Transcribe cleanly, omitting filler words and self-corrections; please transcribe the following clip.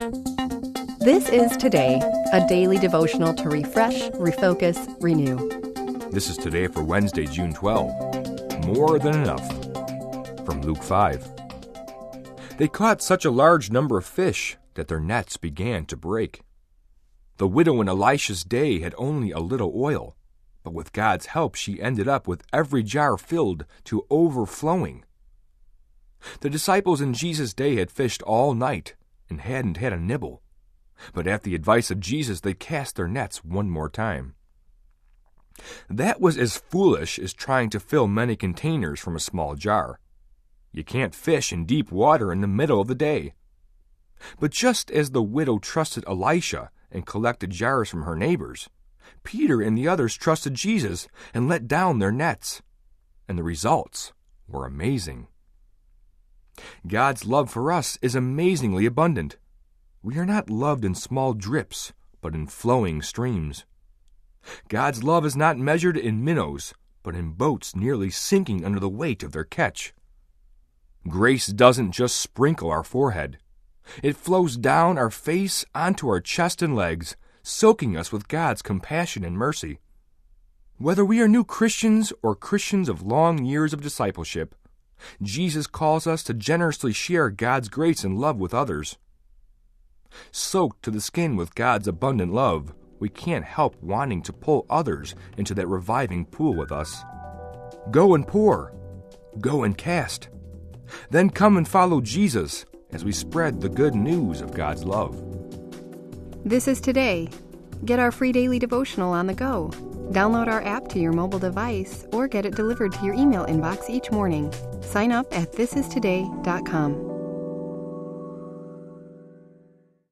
This is Today, a daily devotional to refresh, refocus, renew. This is Today for Wednesday, June 12. More than enough. From Luke 5. They caught such a large number of fish that their nets began to break. The widow in Elisha's day had only a little oil, but with God's help she ended up with every jar filled to overflowing. The disciples in Jesus' day had fished all night and hadn't had a nibble, but at the advice of Jesus they cast their nets one more time. That was as foolish as trying to fill many containers from a small jar. You can't fish in deep water in the middle of the day. But just as the widow trusted Elisha and collected jars from her neighbors, Peter and the others trusted Jesus and let down their nets. And the results were amazing. God's love for us is amazingly abundant. We are not loved in small drips, but in flowing streams. God's love is not measured in minnows, but in boats nearly sinking under the weight of their catch. Grace doesn't just sprinkle our forehead. It flows down our face onto our chest and legs, soaking us with God's compassion and mercy. Whether we are new Christians or Christians of long years of discipleship, Jesus calls us to generously share God's grace and love with others. Soaked to the skin with God's abundant love, we can't help wanting to pull others into that reviving pool with us. Go and pour. Go and cast. Then come and follow Jesus as we spread the good news of God's love. This is Today. Get our free daily devotional on the go. Download our app to your mobile device or get it delivered to your email inbox each morning. Sign up at thisistoday.com.